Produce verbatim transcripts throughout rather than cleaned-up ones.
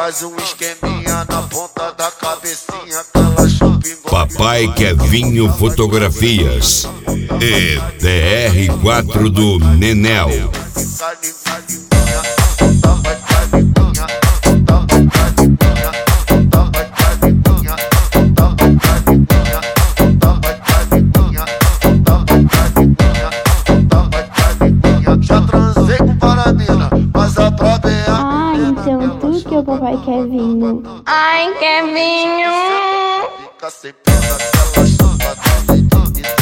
faz um esqueminha na ponta da cabecinha que ela chupa igual. Papai Kevinho Fotografias e D R quatro do Nenel. Já transei com paramina, mas a prova é a Ai, então tu que é o papai Kevinho. Ai, Kevinho. fica sem pena que ela chupa do jeitinho e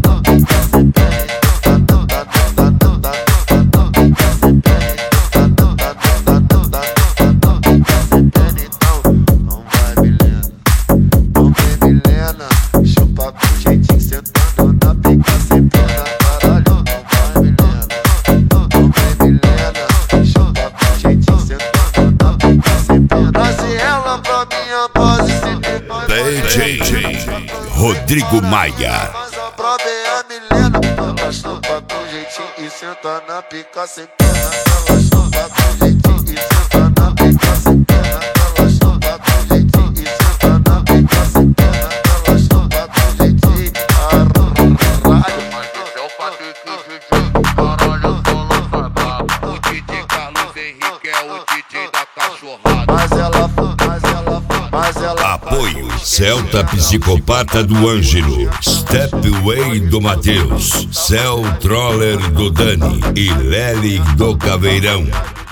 D J Rodrigo Maia. mas a prova é a Milena. Ela chupa com jeitinho e senta na pica sem pena. Ela chupa com jeitinho e senta na pica sem pena. Ela chupa com jeitinho e senta na pica sem pena. Ela chupa com jeitinho. Caralho, Mas esse é o Patrick D J, caralho, eu tô lançado. O D J Carlos Henrique é o D J da cachorrada. mas ela, mas ela, mas ela. Apoio Celta Psicopata do Ângelo, Stepway do Matheus, Cell Troller do Dani e Lely do Caveirão.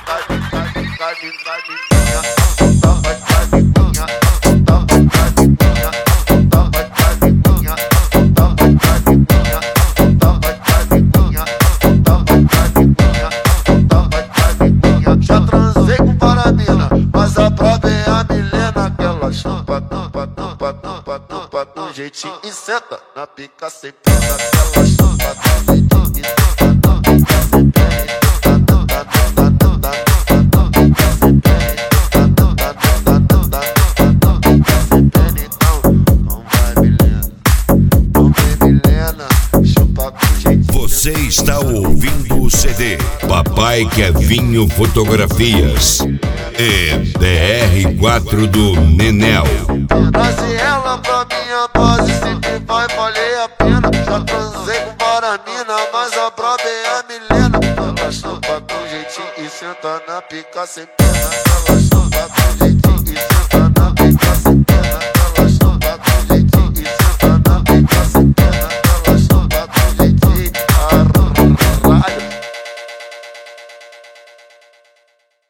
Já transei com paramina, mas a prova é a Milena que ela chupa, tupa, tupa, tupa, tupa do jeitinho e senta na pica sem pena. Que ela chupa do jeitinho e senta na pica sem pena. Você está ouvindo o C D Papai Kevinho Fotografias e D R quatro do Nenel. Nasce ela pra minha base, sempre vai valer a pena. Já transei com paramina, mas a prova é a Milena. Ela chupa com jeitinho e senta na pica sem pena. Ela chupa com jeitinho e senta na pica sem pena. Ela